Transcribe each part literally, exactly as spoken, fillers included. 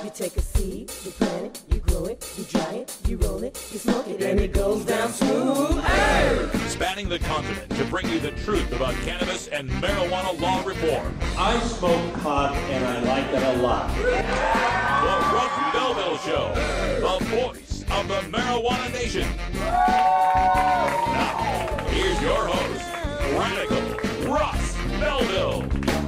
You take a seed, you plant it, you grow it, you dry it, you roll it, you smoke it, and it goes down smooth. Hey! Spanning the continent to bring you the truth about cannabis and marijuana law reform. I smoke pot and I like it a lot. The Russ Belville Show, the voice of the marijuana nation. Now, here's your host, Radical Russ Belville.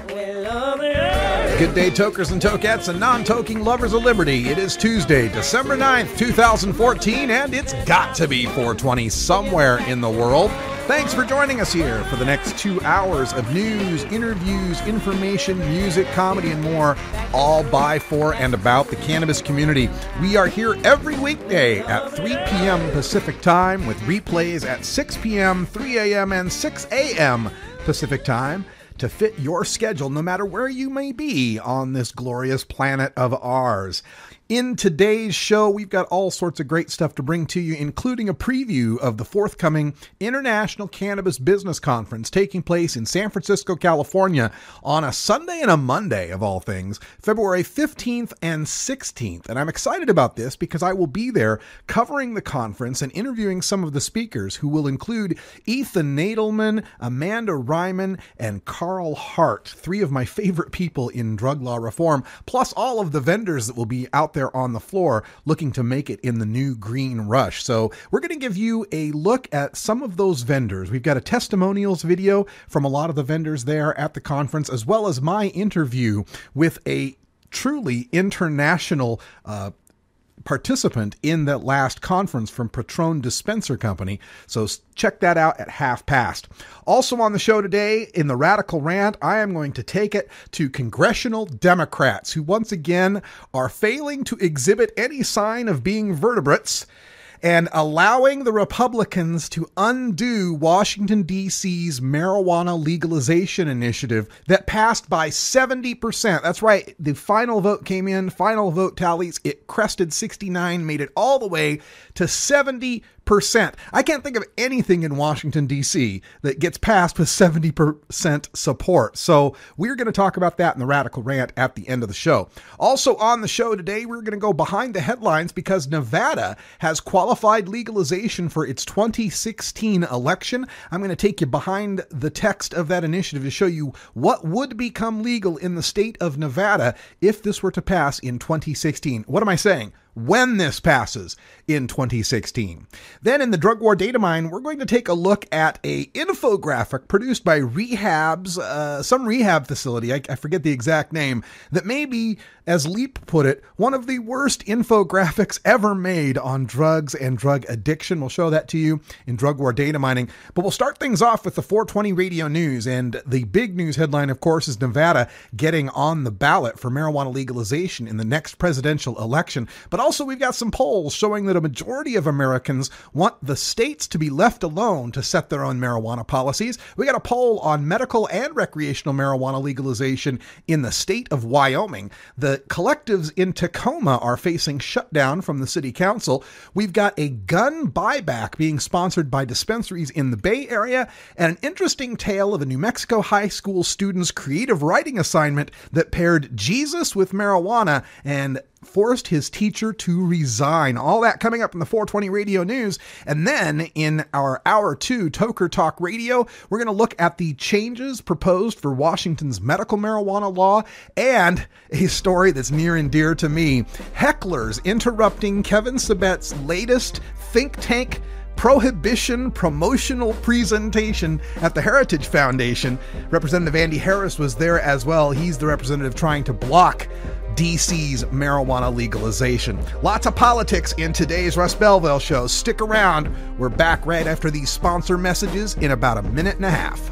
Good day, tokers and tokettes and non-toking lovers of liberty. It is Tuesday, December ninth, two thousand fourteen, and it's got to be four twenty somewhere in the world. Thanks for joining us here for the next two hours of news, interviews, information, music, comedy, and more, all by, for, and about the cannabis community. We are here every weekday at three p.m. Pacific Time with replays at six p.m., three a.m., and six a.m. Pacific Time to fit your schedule, no matter where you may be on this glorious planet of ours. In today's show, we've got all sorts of great stuff to bring to you, including a preview of the forthcoming International Cannabis Business Conference taking place in San Francisco, California on a Sunday and a Monday, of all things, February fifteenth and sixteenth. And I'm excited about this because I will be there covering the conference and interviewing some of the speakers, who will include Ethan Nadelman, Amanda Ryman, and Carl Hart, three of my favorite people in drug law reform, plus all of the vendors that will be out there on the floor looking to make it in the new green rush. So we're going to give you a look at some of those vendors. We've got a testimonials video from a lot of the vendors there at the conference, as well as my interview with a truly international uh, participant in that last conference from Patron Dispenser Company. So check that out at half past. Also on the show today, in the Radical Rant, I am going to take it to congressional Democrats who once again are failing to exhibit any sign of being vertebrates and allowing the Republicans to undo Washington, D C's marijuana legalization initiative that passed by seventy percent. That's right. The final vote came in, final vote tallies. It crested sixty-nine, made it all the way to seventy percent. I can't think of anything in Washington, D C that gets passed with seventy percent support. So we're going to talk about that in the Radical Rant at the end of the show. Also on the show today, we're going to go behind the headlines because Nevada has qualified legalization for its twenty sixteen election. I'm going to take you behind the text of that initiative to show you what would become legal in the state of Nevada if this were to pass in twenty sixteen. What am I saying? When this passes in twenty sixteen. Then in the Drug War Data Mine, we're going to take a look at a infographic produced by Rehabs, uh, some rehab facility, I, I forget the exact name, that may be, as Leap put it, one of the worst infographics ever made on drugs and drug addiction. We'll show that to you in Drug War Data Mining. But we'll start things off with the four twenty radio news. And the big news headline, of course, is Nevada getting on the ballot for marijuana legalization in the next presidential election. But also, we've got some polls showing that a majority of Americans want the states to be left alone to set their own marijuana policies. We got a poll on medical and recreational marijuana legalization in the state of Wyoming. The collectives in Tacoma are facing shutdown from the city council. We've got a gun buyback being sponsored by dispensaries in the Bay Area, and an interesting tale of a New Mexico high school student's creative writing assignment that paired Jesus with marijuana and forced his teacher to resign. All that coming up in the four twenty radio news. And then in our hour two Toker Talk Radio, we're going to look at the changes proposed for Washington's medical marijuana law and a story that's near and dear to me. Hecklers interrupting Kevin Sabet's latest think tank prohibition promotional presentation at the Heritage Foundation. Representative Andy Harris was there as well. He's the representative trying to block D C's marijuana legalization. Lots of politics in today's Russ Belville Show. Stick around. We're back right after these sponsor messages in about a minute and a half.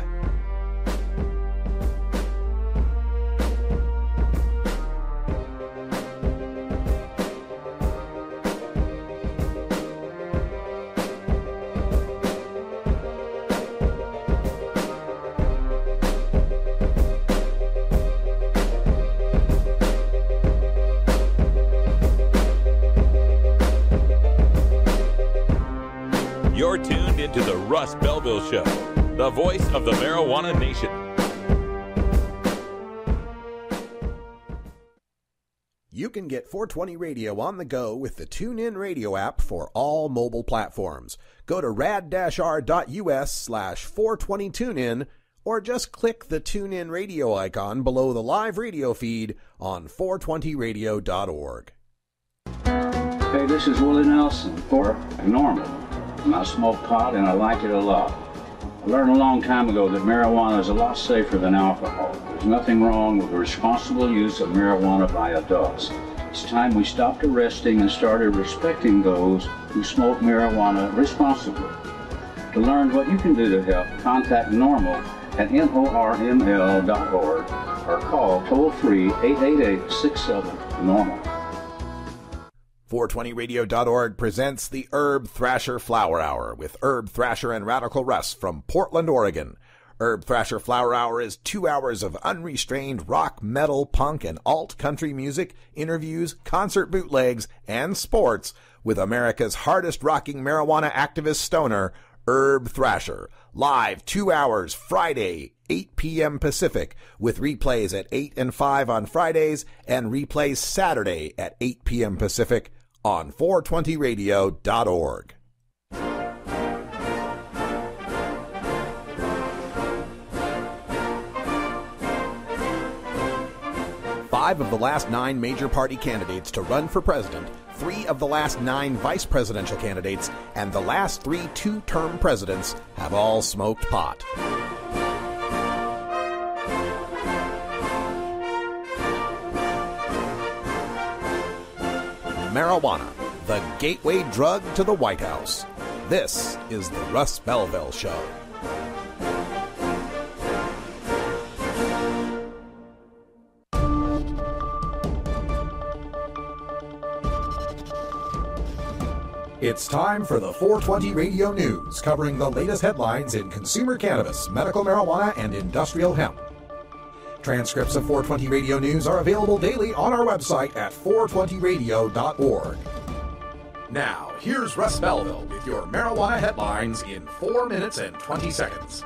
You're tuned into the Russ Belville Show, the voice of the marijuana nation. You can get four twenty Radio on the go with the TuneIn Radio app for all mobile platforms. Go to rad-r.us slash 420TuneIn or just click the TuneIn Radio icon below the live radio feed on four twenty radio dot org. Hey, this is Willie Nelson for Normal. And I smoke pot and I like it a lot. I learned a long time ago that marijuana is a lot safer than alcohol. There's nothing wrong with the responsible use of marijuana by adults. It's time we stopped arresting and started respecting those who smoke marijuana responsibly. To learn what you can do to help, contact NORML at N O R M L dot org or call toll-free eight eight eight, six seven, NORMAL. four twenty radio dot org presents the Herb Thrasher Flower Hour with Herb Thrasher and Radical Russ from Portland, Oregon. Herb Thrasher Flower Hour is two hours of unrestrained rock, metal, punk, and alt country music, interviews, concert bootlegs, and sports with America's hardest rocking marijuana activist stoner, Herb Thrasher. Live two hours Friday, eight p.m. Pacific, with replays at eight and five on Fridays and replays Saturday at eight p.m. Pacific on four twenty radio dot org. Five of the last nine major party candidates to run for president, three of the last nine vice presidential candidates, and the last three two-term presidents have all smoked pot. Marijuana, the gateway drug to the White House. This is the Russ Belville Show. It's time for the four twenty Radio News, covering the latest headlines in consumer cannabis, medical marijuana, and industrial hemp. Transcripts of four twenty Radio News are available daily on our website at four twenty radio dot org. Now, here's Russ Belville with your marijuana headlines in four minutes and twenty seconds.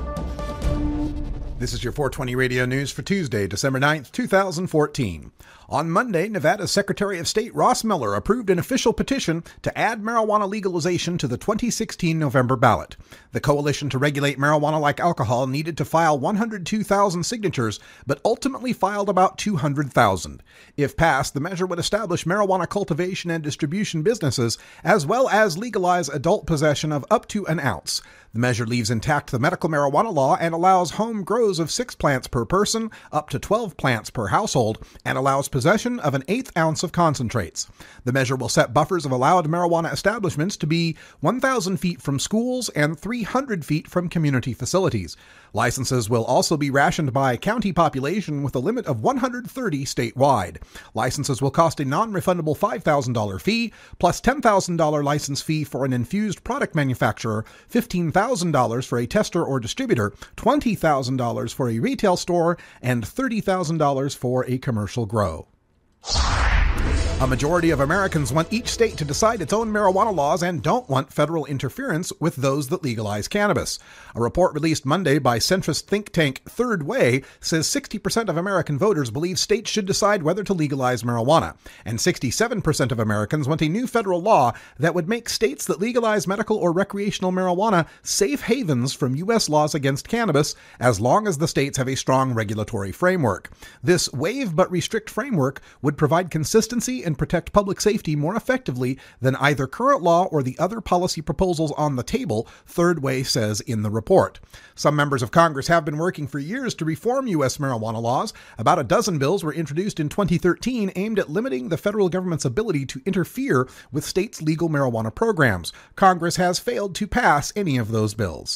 This is your four twenty Radio News for Tuesday, December ninth, twenty fourteen. On Monday, Nevada's Secretary of State Ross Miller approved an official petition to add marijuana legalization to the twenty sixteen November ballot. The Coalition to Regulate Marijuana Like Alcohol needed to file one hundred two thousand signatures, but ultimately filed about two hundred thousand. If passed, the measure would establish marijuana cultivation and distribution businesses, as well as legalize adult possession of up to an ounce. The measure leaves intact the medical marijuana law and allows home grows of six plants per person, up to twelve plants per household, and allows possession of an eighth ounce of concentrates. The measure will set buffers of allowed marijuana establishments to be one thousand feet from schools and three hundred feet from community facilities. Licenses will also be rationed by county population with a limit of one hundred thirty statewide. Licenses will cost a non-refundable five thousand dollars fee, plus ten thousand dollars license fee for an infused product manufacturer, fifteen thousand dollars for a tester or distributor, twenty thousand dollars for a retail store, and thirty thousand dollars for a commercial grow. A majority of Americans want each state to decide its own marijuana laws and don't want federal interference with those that legalize cannabis. A report released Monday by centrist think tank Third Way says sixty percent of American voters believe states should decide whether to legalize marijuana, and sixty-seven percent of Americans want a new federal law that would make states that legalize medical or recreational marijuana safe havens from U S laws against cannabis, as long as the states have a strong regulatory framework. This waive but restrict framework would provide consistency and protect public safety more effectively than either current law or the other policy proposals on the table, Third Way says in the report. Some members of Congress have been working for years to reform U S marijuana laws. About a dozen bills were introduced in twenty thirteen aimed at limiting the federal government's ability to interfere with states' legal marijuana programs. Congress has failed to pass any of those bills.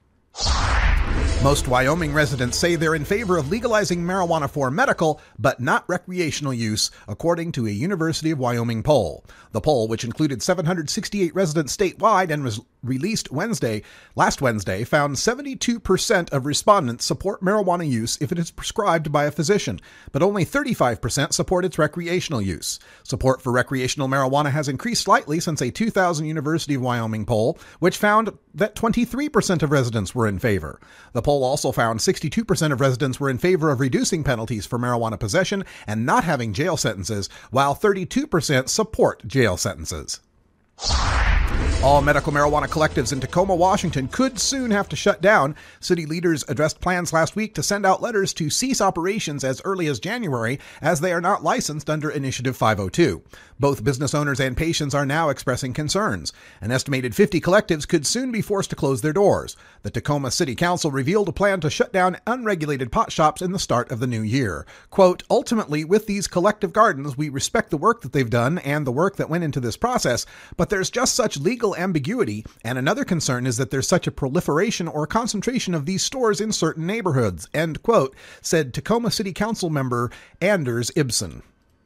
Most Wyoming residents say they're in favor of legalizing marijuana for medical, but not recreational use, according to a University of Wyoming poll. The poll, which included seven hundred sixty-eight residents statewide and was released Wednesday, last Wednesday, found seventy-two percent of respondents support marijuana use if it is prescribed by a physician, but only thirty-five percent support its recreational use. Support for recreational marijuana has increased slightly since a two thousand University of Wyoming poll, which found that twenty-three percent of residents were in favor. The poll also found sixty-two percent of residents were in favor of reducing penalties for marijuana possession and not having jail sentences, while thirty-two percent support jail sentences. All medical marijuana collectives in Tacoma, Washington could soon have to shut down. City leaders addressed plans last week to send out letters to cease operations as early as January, as they are not licensed under Initiative five oh two. Both business owners and patients are now expressing concerns. An estimated fifty collectives could soon be forced to close their doors. The Tacoma City Council revealed a plan to shut down unregulated pot shops in the start of the new year. Quote, ultimately, with these collective gardens, we respect the work that they've done and the work that went into this process, but there's just such legal ambiguity, and another concern is that there's such a proliferation or concentration of these stores in certain neighborhoods, end quote, said Tacoma City Council member Anders Ibsen.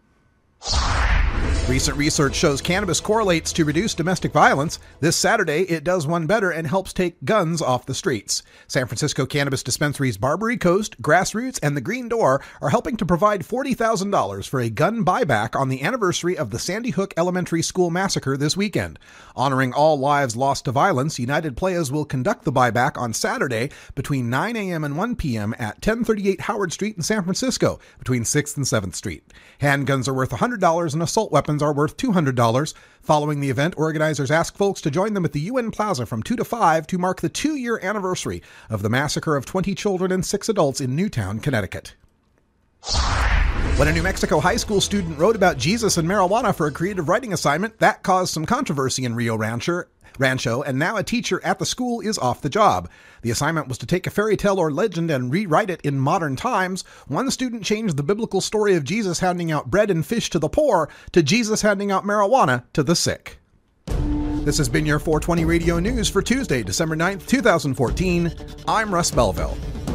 Recent research shows cannabis correlates to reduced domestic violence. This Saturday, it does one better and helps take guns off the streets. San Francisco cannabis dispensaries Barbary Coast, Grassroots, and the Green Door are helping to provide forty thousand dollars for a gun buyback on the anniversary of the Sandy Hook Elementary School massacre this weekend. Honoring all lives lost to violence, United Players will conduct the buyback on Saturday between nine a.m. and one p.m. at ten thirty-eight Howard Street in San Francisco, between sixth and seventh Street. Handguns are worth one hundred dollars and assault weapons are worth two hundred dollars. Following the event, organizers ask folks to join them at the U N Plaza from two to five to mark the two-year anniversary of the massacre of twenty children and six adults in Newtown, Connecticut. When a New Mexico high school student wrote about Jesus and marijuana for a creative writing assignment, that caused some controversy in Rio Rancho, Rancho, and now a teacher at the school is off the job. The assignment was to take a fairy tale or legend and rewrite it in modern times. One student changed the biblical story of Jesus handing out bread and fish to the poor to Jesus handing out marijuana to the sick. This has been your four twenty Radio News for Tuesday, December ninth, twenty fourteen. I'm Russ Belville.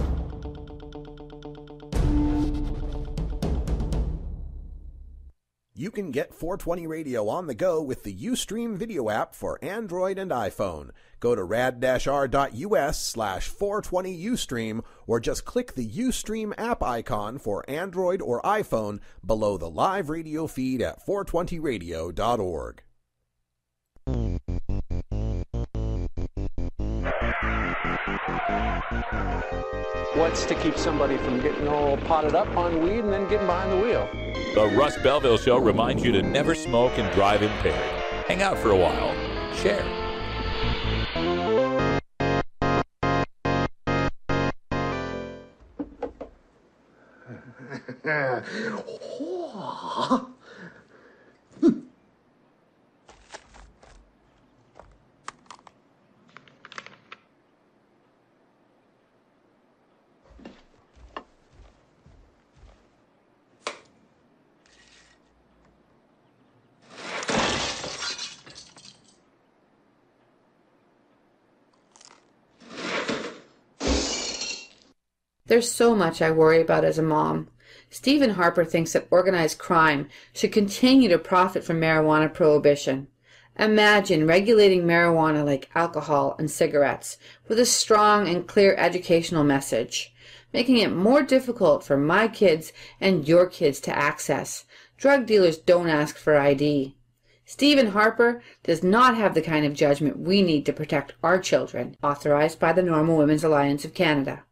You can get four twenty Radio on the go with the Ustream video app for Android and iPhone. Go to rad-r.us slash 420Ustream or just click the Ustream app icon for Android or iPhone below the live radio feed at four twenty radio dot org. What's to keep somebody from getting all potted up on weed and then getting behind the wheel? The Russ Belville Show reminds you to never smoke and drive impaired. Hang out for a while. Share. There's so much I worry about as a mom. Stephen Harper thinks that organized crime should continue to profit from marijuana prohibition. Imagine regulating marijuana like alcohol and cigarettes with a strong and clear educational message, making it more difficult for my kids and your kids to access. Drug dealers don't ask for I D. Stephen Harper does not have the kind of judgment we need to protect our children, authorized by the Normal Women's Alliance of Canada.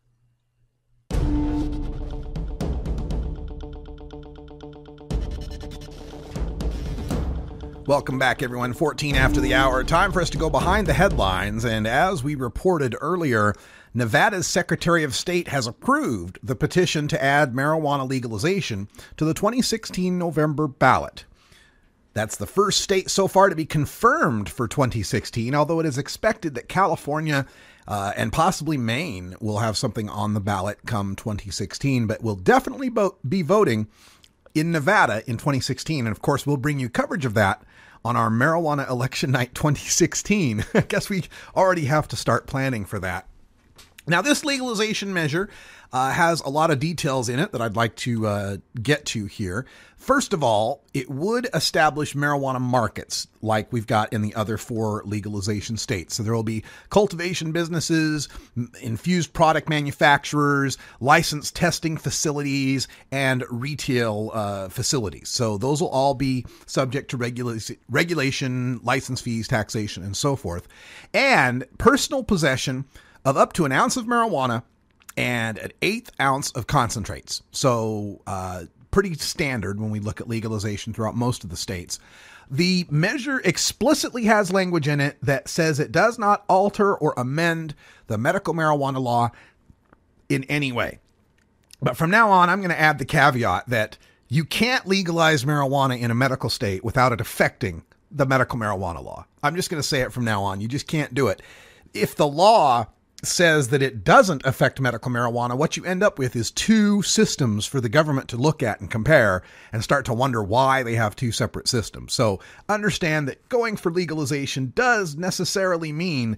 Welcome back, everyone. fourteen after the hour. Time for us to go behind the headlines. And as we reported earlier, Nevada's Secretary of State has approved the petition to add marijuana legalization to the twenty sixteen November ballot. That's the first state so far to be confirmed for twenty sixteen, although it is expected that California uh, and possibly Maine will have something on the ballot come twenty sixteen, but will definitely bo- be voting in Nevada in twenty sixteen. And of course, we'll bring you coverage of that on our Marijuana Election Night twenty sixteen. I guess we already have to start planning for that. Now, this legalization measure uh, has a lot of details in it that I'd like to uh, get to here. First of all, it would establish marijuana markets like we've got in the other four legalization states. So there will be cultivation businesses, infused product manufacturers, licensed testing facilities, and retail uh, facilities. So those will all be subject to regula- regulation, license fees, taxation, and so forth. And personal possession of up to an ounce of marijuana and an eighth ounce of concentrates. So uh, pretty standard when we look at legalization throughout most of the states. The measure explicitly has language in it that says it does not alter or amend the medical marijuana law in any way. But from now on, I'm going to add the caveat that you can't legalize marijuana in a medical state without it affecting the medical marijuana law. I'm just going to say it from now on. You just can't do it. If the law says that it doesn't affect medical marijuana, what you end up with is two systems for the government to look at and compare and start to wonder why they have two separate systems. So understand that going for legalization does necessarily mean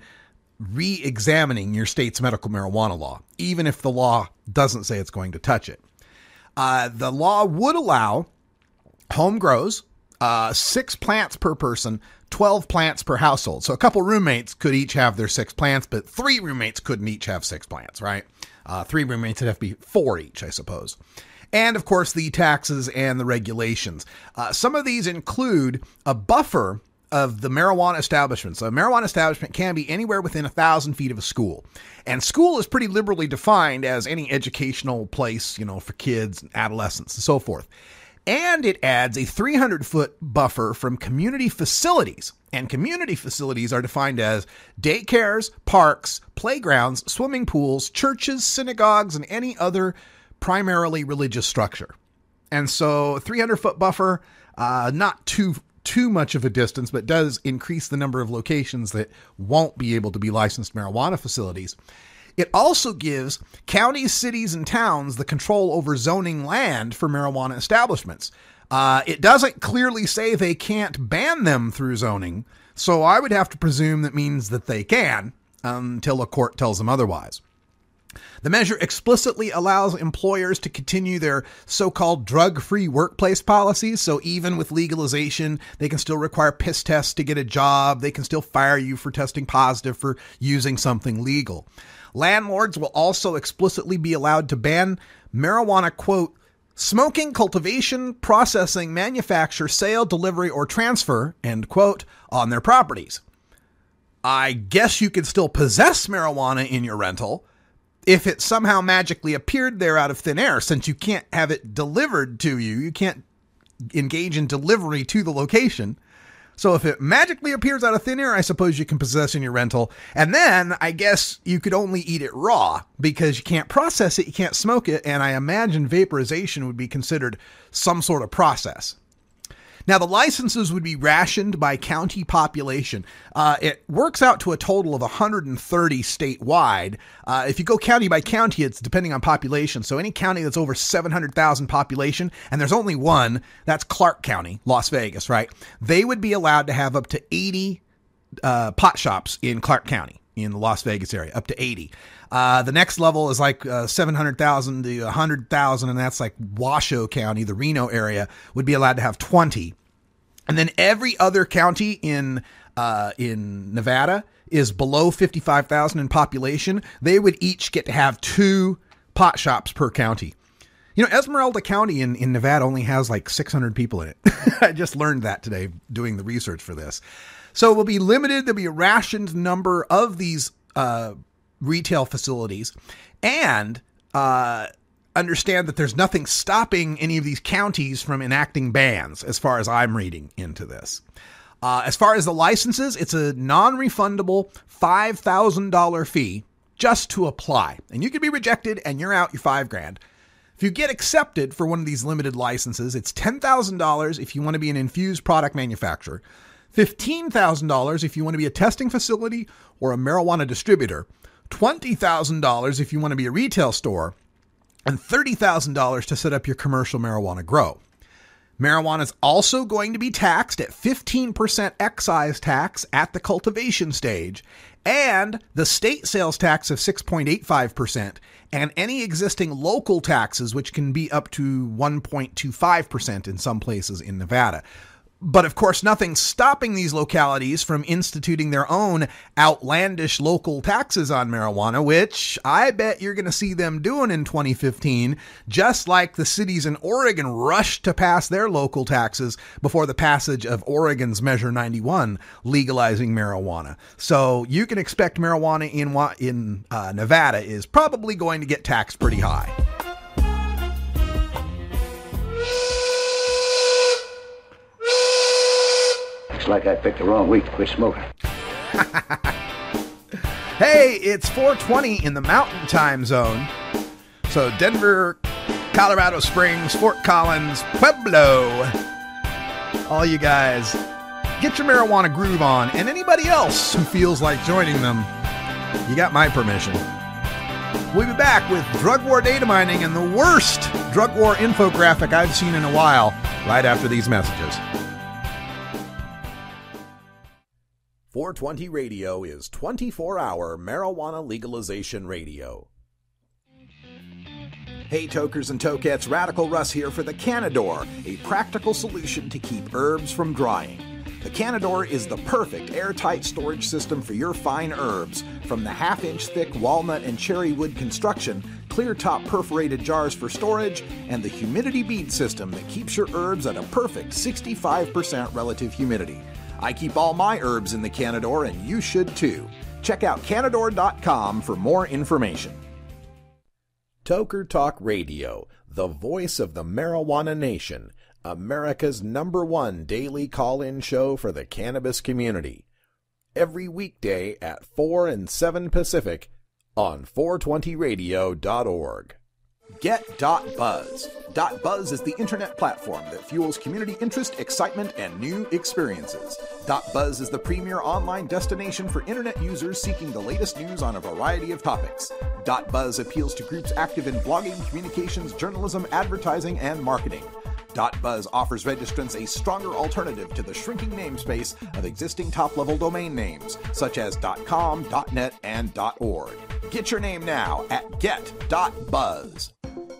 re-examining your state's medical marijuana law, even if the law doesn't say it's going to touch it. Uh, the law would allow home grows, uh, six plants per person, twelve plants per household. So a couple roommates could each have their six plants, but three roommates couldn't each have six plants, right? Uh, three roommates would have to be four each, I suppose. And of course, the taxes and the regulations. Uh, some of these include a buffer of the marijuana establishment. So a marijuana establishment can be anywhere within a thousand feet of a school. And school is pretty liberally defined as any educational place, you know, for kids and adolescents and so forth. And it adds a three hundred foot buffer from community facilities. And community facilities are defined as daycares, parks, playgrounds, swimming pools, churches, synagogues, and any other primarily religious structure. And so a three hundred foot buffer, uh, not too too much of a distance, but does increase the number of locations that won't be able to be licensed marijuana facilities. It also gives counties, cities, and towns the control over zoning land for marijuana establishments. Uh, it doesn't clearly say they can't ban them through zoning, so I would have to presume that means that they can until a court tells them otherwise. The measure explicitly allows employers to continue their so-called drug-free workplace policies. So even with legalization, they can still require piss tests to get a job. They can still fire you for testing positive for using something legal. Landlords will also explicitly be allowed to ban marijuana, quote, smoking, cultivation, processing, manufacture, sale, delivery, or transfer, end quote, on their properties. I guess you could still possess marijuana in your rental if it somehow magically appeared there out of thin air, since you can't have it delivered to you. You can't engage in delivery to the location. So if it magically appears out of thin air, I suppose you can possess in your rental. And then I guess you could only eat it raw because you can't process it, you can't smoke it, and I imagine vaporization would be considered some sort of process. Now, the licenses would be rationed by county population. Uh, it works out to a total of one hundred thirty statewide. Uh, if you go county by county, it's depending on population. So any county that's over seven hundred thousand population, and there's only one, that's Clark County, Las Vegas, right? They would be allowed to have up to eighty uh, pot shops in Clark County, in the Las Vegas area, up to eighty. Uh, the next level is like uh, seven hundred thousand to one hundred thousand, and that's like Washoe County, the Reno area, would be allowed to have twenty. And then every other county in uh, in Nevada is below fifty-five thousand in population. They would each get to have two pot shops per county. You know, Esmeralda County in, in Nevada only has like six hundred people in it. I just learned that today doing the research for this. So it will be limited. There'll be a rationed number of these uh, retail facilities, and uh, understand that there's nothing stopping any of these counties from enacting bans, as far as I'm reading into this. Uh, as far as the licenses, it's a non-refundable five thousand dollars fee just to apply, and you could be rejected and you're out your five grand. If you get accepted for one of these limited licenses, it's ten thousand dollars if you want to be an infused product manufacturer, fifteen thousand dollars if you want to be a testing facility or a marijuana distributor, twenty thousand dollars if you want to be a retail store, and thirty thousand dollars to set up your commercial marijuana grow. Marijuana is also going to be taxed at fifteen percent excise tax at the cultivation stage, and the state sales tax of six point eight five percent, and any existing local taxes, which can be up to one point two five percent in some places in Nevada. But of course, nothing's stopping these localities from instituting their own outlandish local taxes on marijuana, which I bet you're going to see them doing in twenty fifteen, just like the cities in Oregon rushed to pass their local taxes before the passage of Oregon's Measure ninety-one legalizing marijuana. So you can expect marijuana in, in uh, Nevada is probably going to get taxed pretty high. Looks like I picked the wrong week to quit smoking. Hey, it's four twenty in the Mountain Time Zone. So Denver, Colorado Springs, Fort Collins, Pueblo. All you guys, get your marijuana groove on. And anybody else who feels like joining them, you got my permission. We'll be back with drug war data mining and the worst drug war infographic I've seen in a while right after these messages. four twenty Radio is twenty-four hour marijuana legalization radio. Hey tokers and tokettes, Radical Russ here for the Canador, a practical solution to keep herbs from drying. The Canador is the perfect airtight storage system for your fine herbs, from the half-inch thick walnut and cherry wood construction, clear-top perforated jars for storage, and the humidity bead system that keeps your herbs at a perfect sixty-five percent relative humidity. I keep all my herbs in the Canador, and you should too. Check out Canador dot com for more information. Toker Talk Radio, the voice of the marijuana nation, America's number one daily call-in show for the cannabis community. Every weekday at four and seven Pacific on four twenty radio dot org. Get .buzz. .buzz is the internet platform that fuels community interest, excitement, and new experiences. .buzz is the premier online destination for internet users seeking the latest news on a variety of topics. .buzz appeals to groups active in blogging, communications, journalism, advertising, and marketing. .buzz offers registrants a stronger alternative to the shrinking namespace of existing top-level domain names, such as .com, .net, and .org. Get your name now at get dot buzz.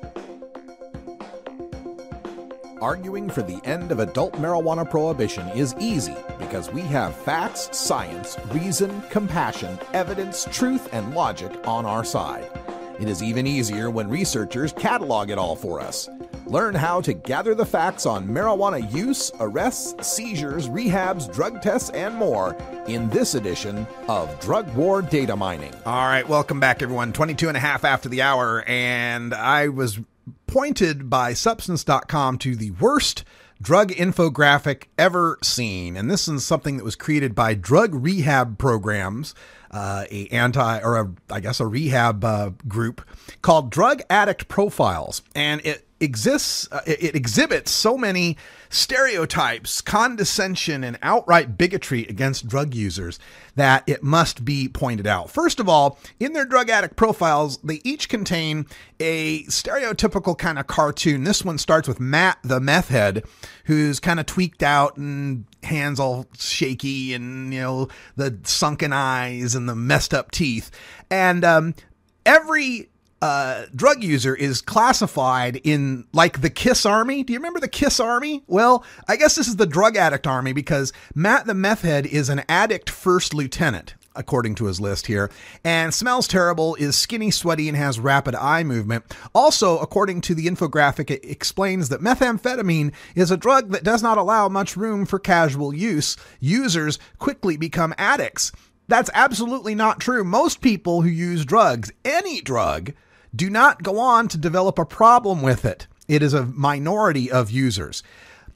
Arguing for the end of adult marijuana prohibition is easy because we have facts, science, reason, compassion, evidence, truth, and logic on our side. It is even easier when researchers catalog it all for us. Learn how to gather the facts on marijuana use, arrests, seizures, rehabs, drug tests, and more in this edition of Drug War Data Mining. All right, welcome back, everyone. twenty-two and a half after the hour, and I was pointed by Substance dot com to the worst drug infographic ever seen. And this is something that was created by Drug Rehab Programs, uh, a anti, or a, I guess a rehab uh, group called Drug Addict Profiles. And it exists, uh, it, it exhibits so many stereotypes, condescension, and outright bigotry against drug users that it must be pointed out. First of all, in their drug addict profiles, they each contain a stereotypical kind of cartoon. This one starts with Matt the meth head, who's kind of tweaked out and hands all shaky, and, you know, the sunken eyes and the messed up teeth. And um, every Uh, drug user is classified in like the KISS Army. Do you remember the KISS Army? Well, I guess this is the drug addict army, because Matt the meth head is an addict first lieutenant, according to his list here, and smells terrible, is skinny, sweaty, and has rapid eye movement. Also, according to the infographic, it explains that methamphetamine is a drug that does not allow much room for casual use. Users quickly become addicts. That's absolutely not true. Most people who use drugs, any drug, do not go on to develop a problem with it. It is a minority of users.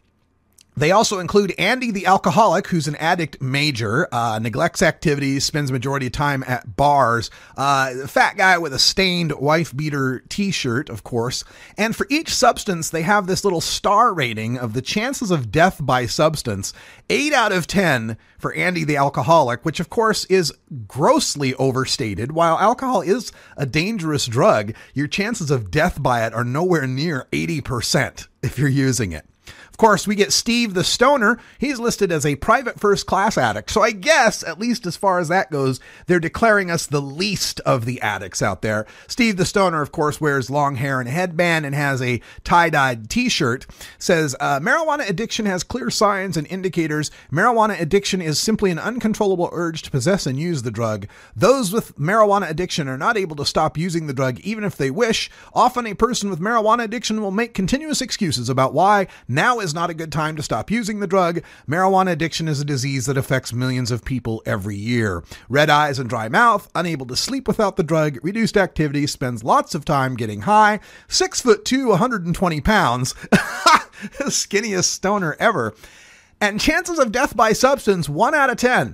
They also include Andy the alcoholic, who's an addict major, uh, neglects activities, spends majority of time at bars, uh, fat guy with a stained wife beater t-shirt, of course. And for each substance, they have this little star rating of the chances of death by substance. eight out of ten for Andy the alcoholic, which of course is grossly overstated. While alcohol is a dangerous drug, your chances of death by it are nowhere near eighty percent if you're using it. Of course, we get Steve the Stoner. He's listed as a private first-class addict. So I guess, at least as far as that goes, they're declaring us the least of the addicts out there. Steve the Stoner, of course, wears long hair and a headband and has a tie-dyed t-shirt. Says, uh, marijuana addiction has clear signs and indicators. Marijuana addiction is simply an uncontrollable urge to possess and use the drug. Those with marijuana addiction are not able to stop using the drug even if they wish. Often a person with marijuana addiction will make continuous excuses about why now is not a good time to stop using the drug. Marijuana addiction is a disease that affects millions of people every year. Red eyes and dry mouth, unable to sleep without the drug, reduced activity, spends lots of time getting high, six foot two, one hundred twenty pounds, skinniest stoner ever, and chances of death by substance, one out of ten.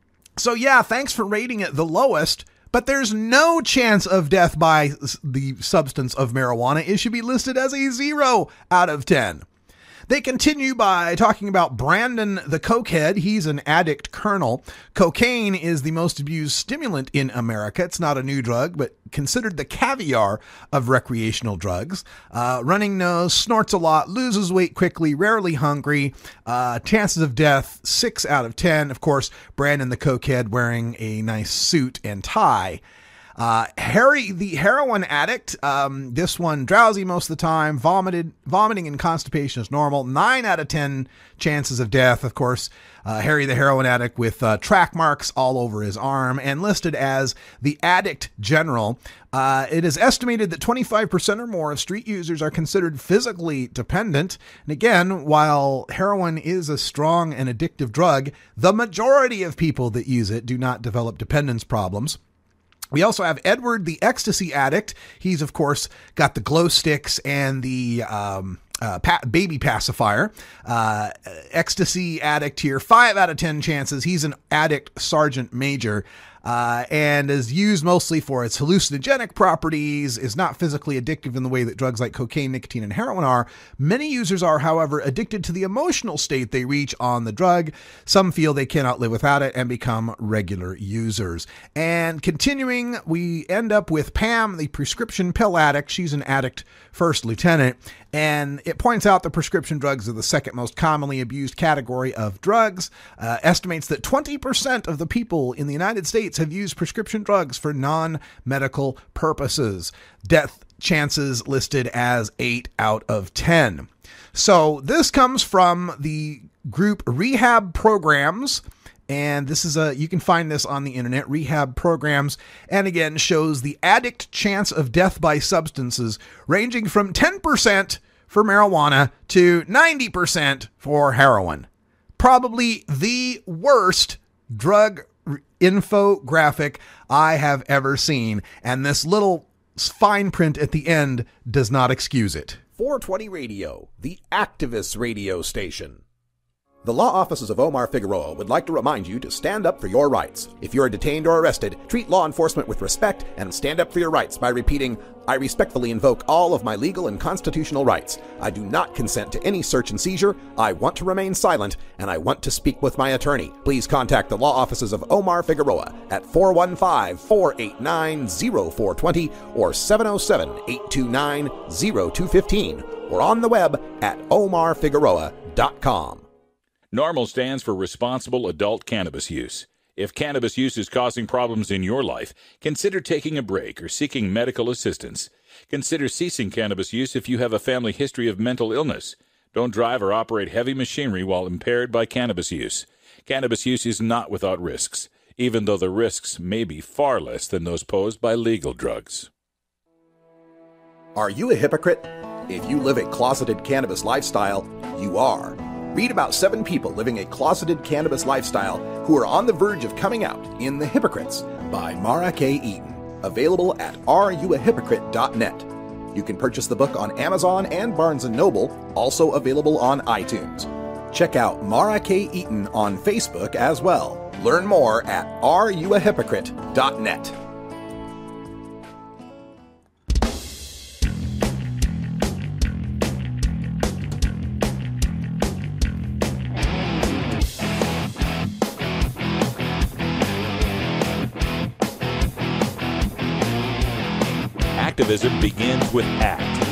So yeah, thanks for rating it the lowest, but there's no chance of death by the substance of marijuana. It should be listed as a zero out of ten. They continue by talking about Brandon the Cokehead. He's an addict colonel. Cocaine is the most abused stimulant in America. It's not a new drug, but considered the caviar of recreational drugs. Uh, running nose, snorts a lot, loses weight quickly, rarely hungry. Uh, chances of death, six out of ten. Of course, Brandon the Cokehead wearing a nice suit and tie. Uh, Harry, the heroin addict, um, this one drowsy most of the time, vomited, vomiting and constipation is normal. Nine out of ten chances of death. Of course, uh, Harry, the heroin addict with uh, track marks all over his arm and listed as the addict general. Uh, it is estimated that twenty-five percent or more of street users are considered physically dependent. And again, while heroin is a strong and addictive drug, the majority of people that use it do not develop dependence problems. We also have Edward, the ecstasy addict. He's, of course, got the glow sticks and the um, uh, pa- baby pacifier. Uh, ecstasy addict here, five out of ten chances. He's an addict sergeant major. Uh, and is used mostly for its hallucinogenic properties, is not physically addictive in the way that drugs like cocaine, nicotine, and heroin are. Many users are, however, addicted to the emotional state they reach on the drug. Some feel they cannot live without it and become regular users. And continuing, we end up with Pam, the prescription pill addict. She's an addict first lieutenant. And it points out that prescription drugs are the second most commonly abused category of drugs. Uh, estimates that twenty percent of the people in the United States have used prescription drugs for non-medical purposes. Death chances listed as eight out of ten. So this comes from the group Rehab Programs. And this is a, you can find this on the internet, Rehab Programs, and again shows the addict chance of death by substances ranging from ten percent for marijuana to ninety percent for heroin. Probably the worst drug infographic I have ever seen, and this little fine print at the end does not excuse it. four twenty Radio, the activist radio station. The law offices of Omar Figueroa would like to remind you to stand up for your rights. If you are detained or arrested, treat law enforcement with respect and stand up for your rights by repeating, "I respectfully invoke all of my legal and constitutional rights. I do not consent to any search and seizure. I want to remain silent, and I want to speak with my attorney." Please contact the law offices of Omar Figueroa at four one five, four eight nine, zero four two zero or seven oh seven, eight two nine, zero two one five or on the web at omar figueroa dot com. NORML stands for Responsible Adult Cannabis Use. If cannabis use is causing problems in your life, consider taking a break or seeking medical assistance. Consider ceasing cannabis use if you have a family history of mental illness. Don't drive or operate heavy machinery while impaired by cannabis use. Cannabis use is not without risks, even though the risks may be far less than those posed by legal drugs. Are you a hypocrite? If you live a closeted cannabis lifestyle, you are. Read about seven people living a closeted cannabis lifestyle who are on the verge of coming out in The Hypocrites by Mara K. Eaton. Available at are you a hypocrite dot net. You can purchase the book on Amazon and Barnes and Noble, also available on iTunes. Check out Mara K. Eaton on Facebook as well. Learn more at are you a hypocrite dot net. Activism begins with ACT.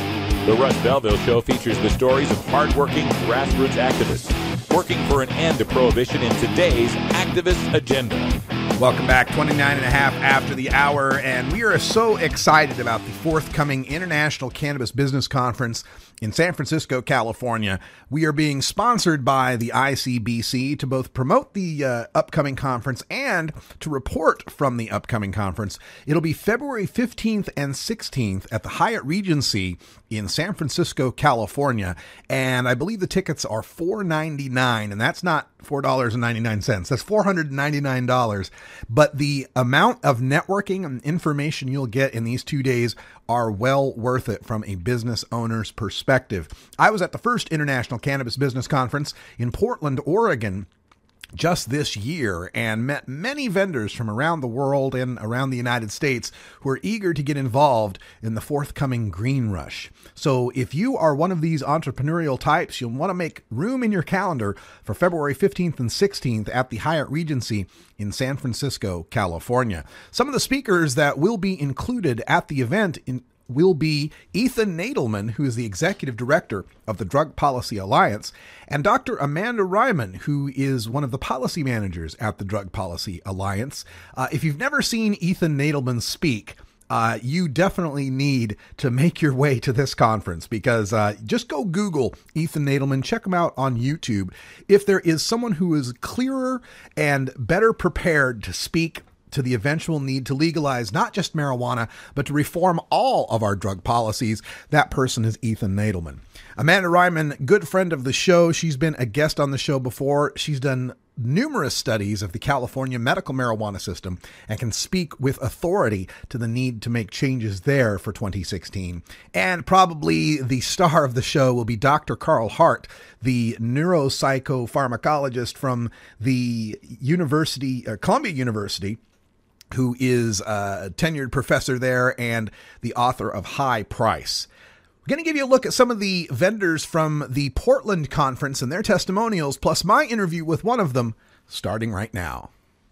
The Russ Belville Show features the stories of hardworking grassroots activists working for an end to prohibition in today's activist agenda. Welcome back, twenty-nine and a half after the hour, and we are so excited about the forthcoming International Cannabis Business Conference in San Francisco, California. We are being sponsored by the I C B C to both promote the uh, upcoming conference and to report from the upcoming conference. It'll be February fifteenth and sixteenth at the Hyatt Regency in San Francisco, California, and I believe the tickets are four ninety-nine, and that's not four dollars and ninety-nine cents. That's four hundred ninety-nine dollars. But the amount of networking and information you'll get in these two days are well worth it from a business owner's perspective. I was at the first International Cannabis Business Conference in Portland, Oregon, just this year, and met many vendors from around the world and around the United States who are eager to get involved in the forthcoming green rush. So if you are one of these entrepreneurial types, you'll want to make room in your calendar for February fifteenth and sixteenth at the Hyatt Regency in San Francisco, California. Some of the speakers that will be included at the event in will be Ethan Nadelmann, who is the executive director of the Drug Policy Alliance, and Doctor Amanda Ryman, who is one of the policy managers at the Drug Policy Alliance. Uh, if you've never seen Ethan Nadelmann speak, uh, you definitely need to make your way to this conference, because uh, just go Google Ethan Nadelmann, check him out on YouTube. If there is someone who is clearer and better prepared to speak to the eventual need to legalize not just marijuana, but to reform all of our drug policies, that person is Ethan Nadelmann. Amanda Ryman, good friend of the show. She's been a guest on the show before. She's done numerous studies of the California medical marijuana system and can speak with authority to the need to make changes there for twenty sixteen. And probably the star of the show will be Doctor Carl Hart, the neuropsychopharmacologist from the University, uh, Columbia University, who is a tenured professor there and the author of High Price. We're going to give you a look at some of the vendors from the Portland conference and their testimonials, plus my interview with one of them, starting right now.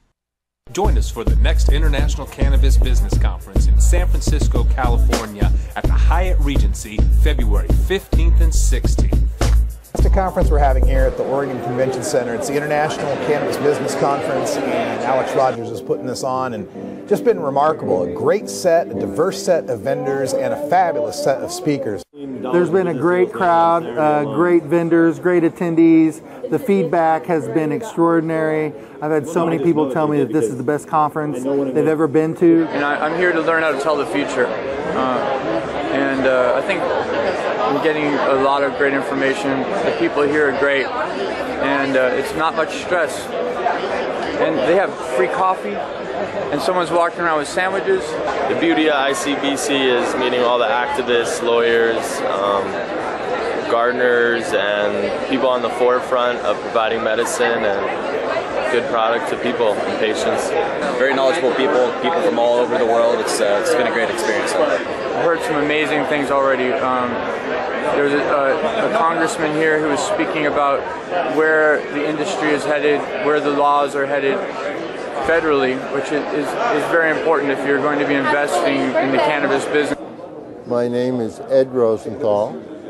Join us for the next International Cannabis Business Conference in San Francisco, California at the Hyatt Regency, February fifteenth and sixteenth. It's a conference we're having here at the Oregon Convention Center. It's the International Cannabis Business Conference, and Alex Rogers is putting this on, and just been remarkable. A great set, a diverse set of vendors, and a fabulous set of speakers. There's been a great crowd, uh, great vendors, great attendees. The feedback has been extraordinary. I've had so many people tell me that this is the best conference they've ever been to. And I, I'm here to learn how to tell the future. Uh, and uh, I think I'm getting a lot of great information. The people here are great, and uh, it's not much stress. And they have free coffee, and someone's walking around with sandwiches. The beauty of I C B C is meeting all the activists, lawyers, um, gardeners, and people on the forefront of providing medicine and good product to people and patients. Very knowledgeable people, people from all over the world. It's uh, it's been a great experience. I've heard some amazing things already. Um, there was a, a, a congressman here who was speaking about where the industry is headed, where the laws are headed federally, which is, is, is very important if you're going to be investing in the cannabis business. My name is Ed Rosenthal,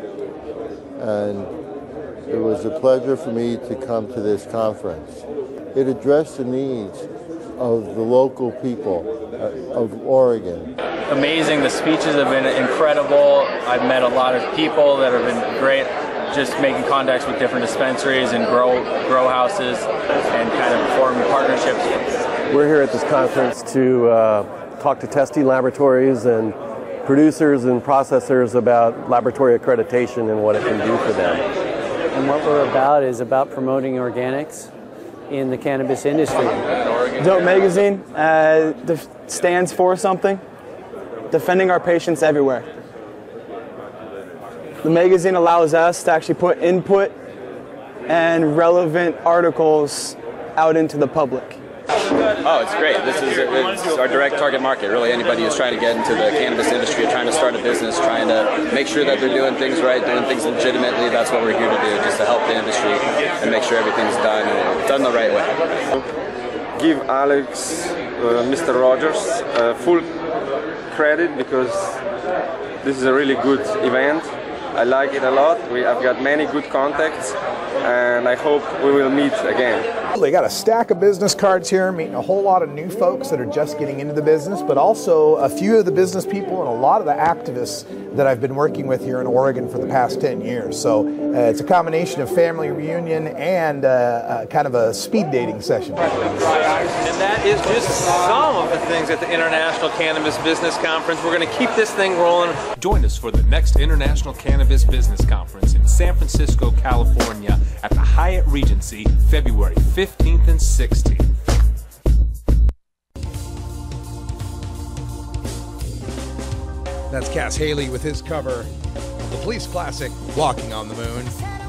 and it was a pleasure for me to come to this conference. It addressed the needs of the local people uh, of Oregon. Amazing. The speeches have been incredible. I've met a lot of people that have been great, just making contacts with different dispensaries and grow grow houses and kind of forming partnerships. We're here at this conference to uh, talk to testing laboratories and producers and processors about laboratory accreditation and what it can do for them. And what we're about is about promoting organics in the cannabis industry. Dope Magazine uh, def- stands for something, defending our patients everywhere. The magazine allows us to actually put input and relevant articles out into the public. Oh, it's great. This is it's our direct target market. Really, anybody who's trying to get into the cannabis industry, trying to start a business, trying to make sure that they're doing things right, doing things legitimately. That's what we're here to do, just to help the industry and make sure everything's done done the right way. Give Alex, uh, Mister Rogers, uh, full credit because this is a really good event. I like it a lot. We, I've got many good contacts, and I hope we will meet again. They got a stack of business cards here, meeting a whole lot of new folks that are just getting into the business, but also a few of the business people and a lot of the activists that I've been working with here in Oregon for the past ten years. So uh, it's a combination of family reunion and uh, uh, kind of a speed dating session. And that is just some of the things at the International Cannabis Business Conference. We're going to keep this thing rolling. Join us for the next International Cannabis Business Conference in San Francisco, California at the Hyatt Regency, February fifteenth and sixteenth. That's Cass Haley with his cover of the Police classic, Walking on the Moon.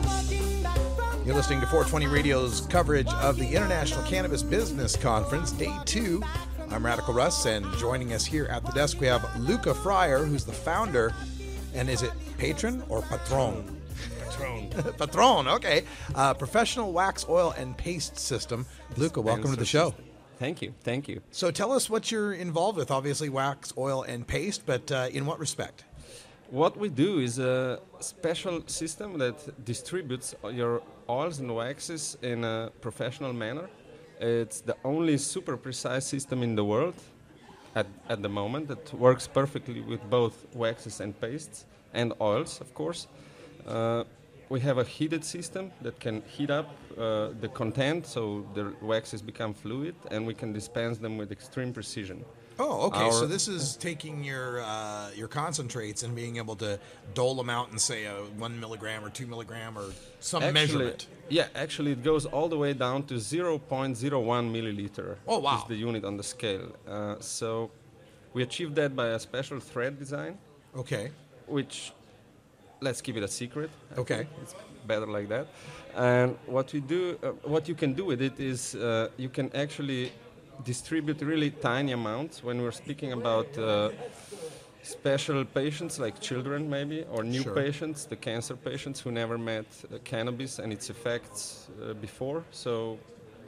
You're listening to four twenty Radio's coverage of the International Cannabis Business Conference, Day two. I'm Radical Russ, and joining us here at the desk we have Luca Fryer, who's the founder, and is it patron or patron? Patron. Patron, okay. Uh, professional wax, oil, and paste system. Luca, welcome to the show. Thank you, thank you. So tell us what you're involved with. Obviously wax, oil, and paste, but uh, in what respect? What we do is a special system that distributes your oils and waxes in a professional manner. It's the only super precise system in the world at, at the moment that works perfectly with both waxes and pastes, and oils, of course. Uh, we have a heated system that can heat up uh, the content so the waxes become fluid, and we can dispense them with extreme precision. Oh, okay. Our so this is taking your uh, your concentrates and being able to dole them out and say a one milligram or two milligram or some actually, measurement. Yeah, actually it goes all the way down to zero point zero one milliliter. Oh, wow. Is the unit on the scale. Uh, so we achieved that by a special thread design. Okay. Which, let's keep it a secret. I Okay. think it's better like that. And what we do, uh, what you can do with it is uh, you can actually distribute really tiny amounts. When we're speaking about uh, special patients like children maybe, or new Sure. patients, the cancer patients who never met uh, cannabis and its effects uh, before. So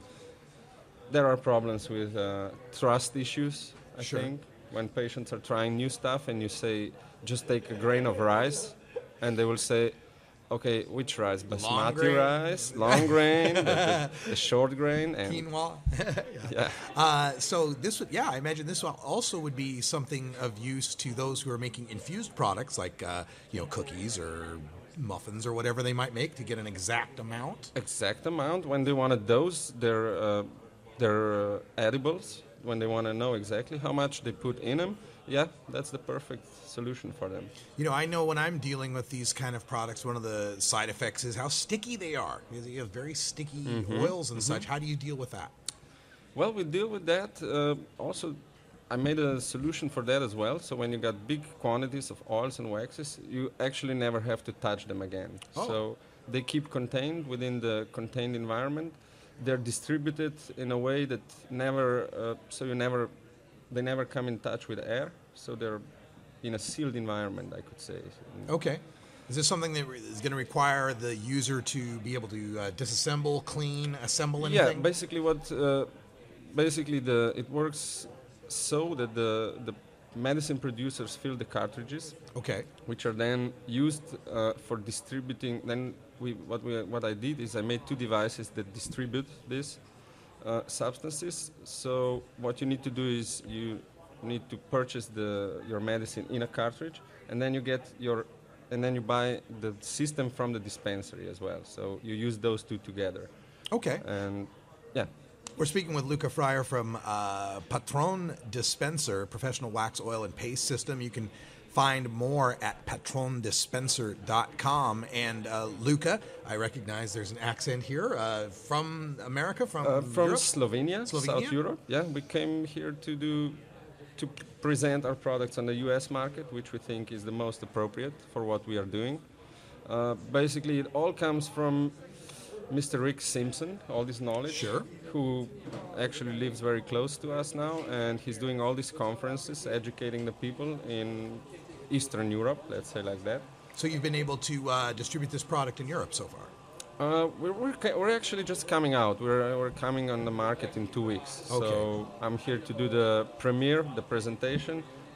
there are problems with uh, trust issues, I Sure. think, when patients are trying new stuff and you say, just take a grain of rice, and they will say, okay, which rice? Basmati grain. rice, long grain, the, the, the short grain, and Quinoa. yeah. Uh, so this would, yeah, I imagine this also would be something of use to those who are making infused products like, uh, you know, cookies or muffins or whatever they might make to get an exact amount. Exact amount. When they want to dose their uh, their uh, edibles, when they want to know exactly how much they put in them, yeah, that's the perfect solution for them. You know, I know when I'm dealing with these kind of products, one of the side effects is how sticky they are. You have very sticky Mhm. oils and Mhm. such. How do you deal with that? Well, we deal with that. Uh, also, I made a solution for that as well. So when you got big quantities of oils and waxes, you actually never have to touch them again. Oh. So they keep contained within the contained environment. They're distributed in a way that never, uh, so you never, they never come in touch with air. So they're in a sealed environment, I could say. Okay. Is this something that re- is going to require the user to be able to uh, disassemble, clean, assemble anything? Yeah, basically what, uh, basically the it works so that the the medicine producers fill the cartridges. Okay. Which are then used uh, for distributing. Then we what we what I did is I made two devices that distribute these uh, substances. So what you need to do is you need to purchase the your medicine in a cartridge, and then you get your and then you buy the system from the dispensary as well. So you use those two together. Okay. And yeah. We're speaking with Luca Fryer from uh, Patron Dispenser, professional wax, oil, and paste system. You can find more at patron dispenser dot com. And uh, Luca, I recognize there's an accent here. Uh, from America, from Uh, from Europe? Slovenia, Slovenia? South Europe. Yeah, we came here to do to present our products on the U S market, which we think is the most appropriate for what we are doing. Uh, basically, it all comes from Mister Rick Simpson, all this knowledge, Sure. who actually lives very close to us now, and he's doing all these conferences, educating the people in Eastern Europe, let's say like that. So you've been able to uh, distribute this product in Europe so far? Uh, we're, we're, ca- we're actually just coming out. We're, uh, we're coming on the market in two weeks. Okay. So I'm here to do the premiere, the presentation,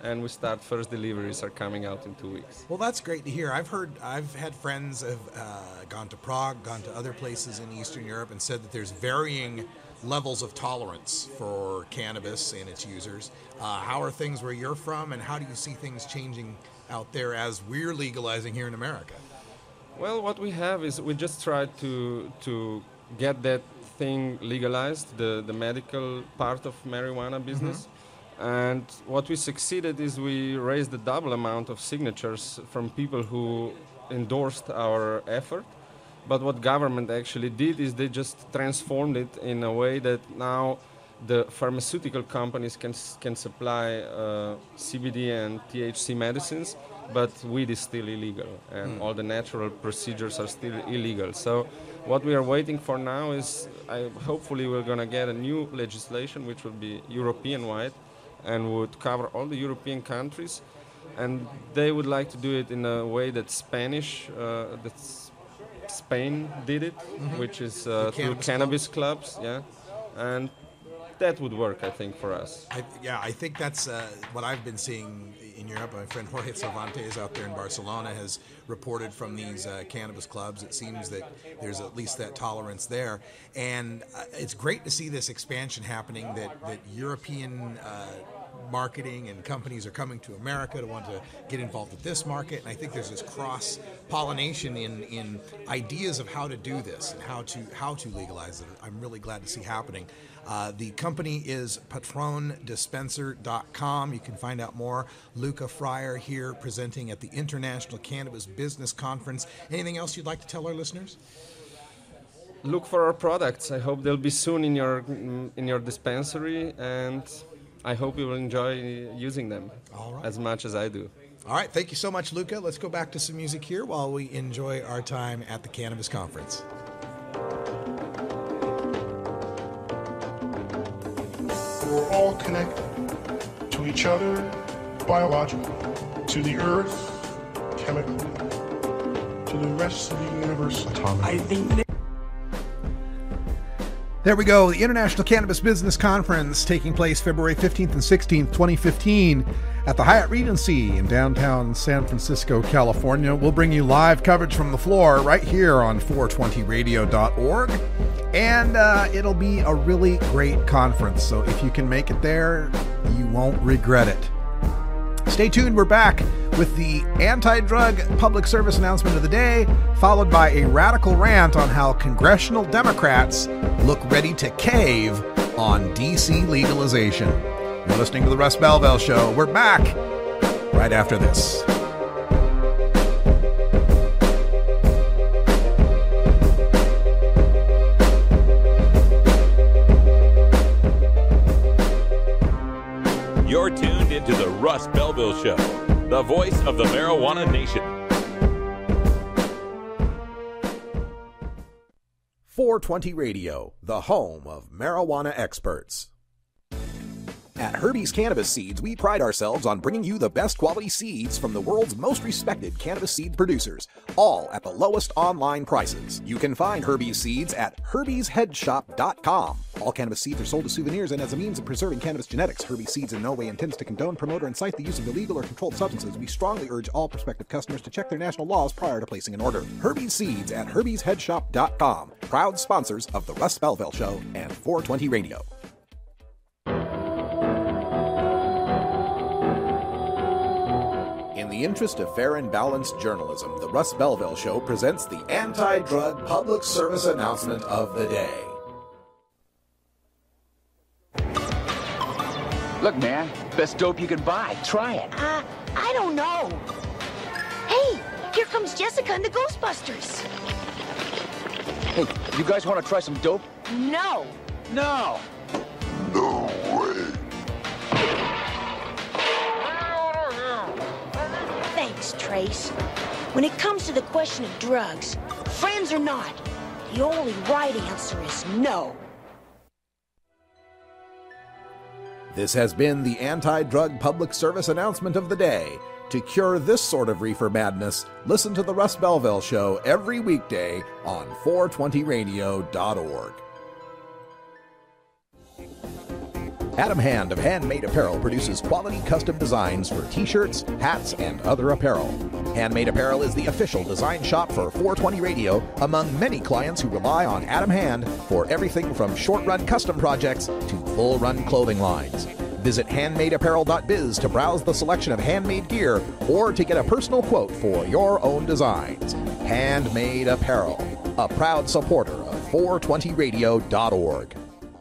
and we start first deliveries are coming out in two weeks. Well, that's great to hear. I've heard, I've had friends have uh, gone to Prague, gone to other places in Eastern Europe, and said that there's varying levels of tolerance for cannabis and its users. Uh, how are things where you're from, and how do you see things changing out there as we're legalizing here in America? Well, what we have is we just try to to get that thing legalized, the, the medical part of marijuana business. Mm-hmm. And what we succeeded is we raised the double amount of signatures from people who endorsed our effort. But what government actually did is they just transformed it in a way that now the pharmaceutical companies can can supply uh, C B D and T H C medicines, but weed is still illegal, and mm. all the natural procedures are still illegal. So what we are waiting for now is, I, hopefully we're going to get a new legislation which will be European-wide and would cover all the European countries, and they would like to do it in a way that Spanish, uh, that's Spain did it, mm-hmm. which is uh, through cannabis, cannabis clubs, yeah, and that would work, I think, for us. I, yeah, I think that's uh, what I've been seeing in Europe. My friend Jorge Cervantes out there in Barcelona has reported from these uh, cannabis clubs. It seems that there's at least that tolerance there. And uh, it's great to see this expansion happening, that, that European uh, marketing and companies are coming to America to want to get involved with this market. And I think there's this cross-pollination in, in ideas of how to do this and how to how to legalize it. I'm really glad to see happening. Uh, the company is patron dispenser dot com. You can find out more. Luca Fryer here presenting at the International Cannabis Business Conference. Anything else you'd like to tell our listeners? Look for our products. I hope they'll be soon in your in your dispensary, and I hope you will enjoy using them All right. as much as I do. All right. Thank you so much, Luca. Let's go back to some music here while we enjoy our time at the Cannabis Conference. We're all connected to each other biologically, to the earth chemically, to the rest of the universe atomically. I think There we go. The International Cannabis Business Conference taking place February fifteenth and sixteenth, twenty fifteen at the Hyatt Regency in downtown San Francisco, California. We'll bring you live coverage from the floor right here on four twenty radio dot org. And uh, it'll be a really great conference. So if you can make it there, you won't regret it. Stay tuned. We're back with the anti-drug public service announcement of the day, followed by a radical rant on how congressional Democrats look ready to cave on D C legalization. You're listening to the Russ Belville Show. We're back right after this. You're tuned into the Russ Belville Show, the voice of the marijuana nation. four twenty Radio, the home of marijuana experts. At Herbie's Cannabis Seeds, we pride ourselves on bringing you the best quality seeds from the world's most respected cannabis seed producers, all at the lowest online prices. You can find Herbie's Seeds at herbies head shop dot com. All cannabis seeds are sold as souvenirs and as a means of preserving cannabis genetics. Herbie's Seeds in no way intends to condone, promote, or incite the use of illegal or controlled substances. We strongly urge all prospective customers to check their national laws prior to placing an order. Herbie's Seeds at herbies head shop dot com. Proud sponsors of the Russ Belville Show and four twenty Radio. In the interest of fair and balanced journalism, the Russ Belville Show presents the anti-drug public service announcement of the day. Look, man, best dope you can buy. Try it. Uh, I don't know. Hey, here comes Jessica and the Ghostbusters. Hey, you guys want to try some dope? No. No. No way. Thanks, Trace. When it comes to the question of drugs, friends or not, the only right answer is no. This has been the anti-drug public service announcement of the day. To cure this sort of reefer madness, listen to the Russ Belville Show every weekday on four twenty radio dot org. Adam Hand of Handmade Apparel produces quality custom designs for t-shirts, hats, and other apparel. Handmade Apparel is the official design shop for four twenty Radio among many clients who rely on Adam Hand for everything from short-run custom projects to full-run clothing lines. Visit handmade apparel dot biz to browse the selection of handmade gear or to get a personal quote for your own designs. Handmade Apparel, a proud supporter of four twenty radio dot org.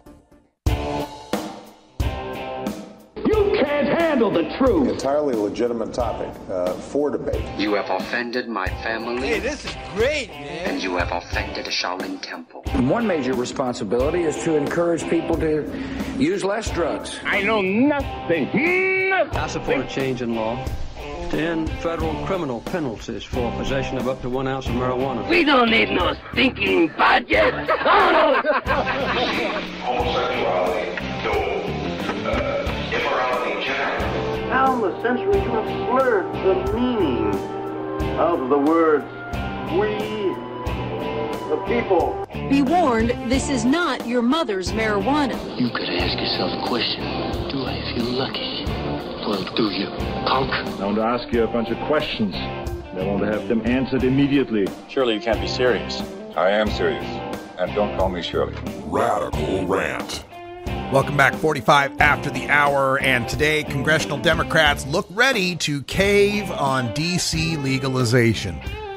You can't handle the truth. Entirely legitimate topic uh, for debate. You have offended my family. Hey, this is great, man. And you have offended a Shaolin temple. One major responsibility is to encourage people to use less drugs. I know nothing. nothing. I support a change in law to end federal criminal penalties for possession of up to one ounce of marijuana. We don't need no stinking budget. Homosexuality, no uh, immorality in general. Countless centuries you have slurred the meaning of the words we the people. Be warned, this is not your mother's marijuana. You could ask yourself a question. Do I feel lucky? Or do you, punk? I want to ask you a bunch of questions. I want to have them answered immediately. Surely you can't be serious. I am serious. And don't call me Shirley. Radical Rant. Welcome back, forty-five after the hour, and today congressional Democrats look ready to cave on D C legalization.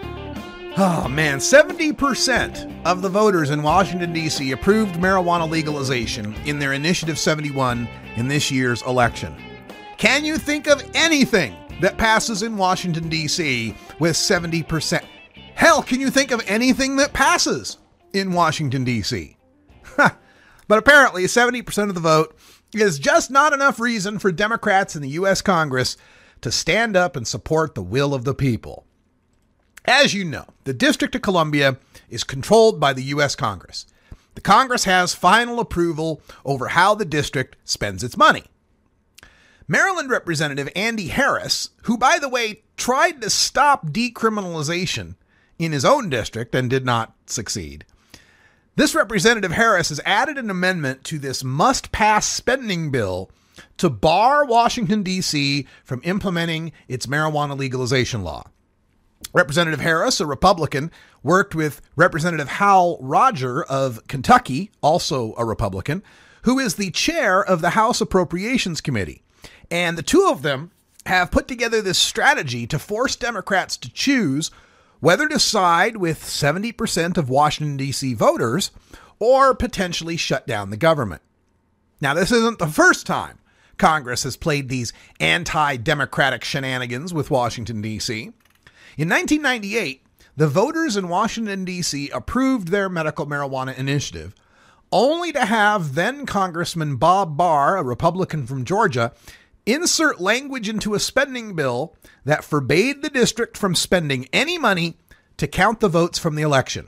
Oh man, seventy percent of the voters in Washington, D C approved marijuana legalization in their Initiative seventy-one in this year's election. Can you think of anything that passes in Washington, D C with seventy percent? Hell, can you think of anything that passes in Washington, D C? But apparently seventy percent of the vote is just not enough reason for Democrats in the U S Congress to stand up and support the will of the people. As you know, the District of Columbia is controlled by the U S Congress. The Congress has final approval over how the district spends its money. Maryland Representative Andy Harris, who, by the way, tried to stop decriminalization in his own district and did not succeed. This Representative Harris has added an amendment to this must-pass spending bill to bar Washington, D C from implementing its marijuana legalization law. Representative Harris, a Republican, worked with Representative Hal Roger of Kentucky, also a Republican, who is the chair of the House Appropriations Committee. And the two of them have put together this strategy to force Democrats to choose whether to side with seventy percent of Washington, D C voters or potentially shut down the government. Now, this isn't the first time Congress has played these anti-democratic shenanigans with Washington, D C. In nineteen ninety-eight, the voters in Washington, D C approved their medical marijuana initiative, only to have then Congressman Bob Barr, a Republican from Georgia, insert language into a spending bill that forbade the district from spending any money to count the votes from the election.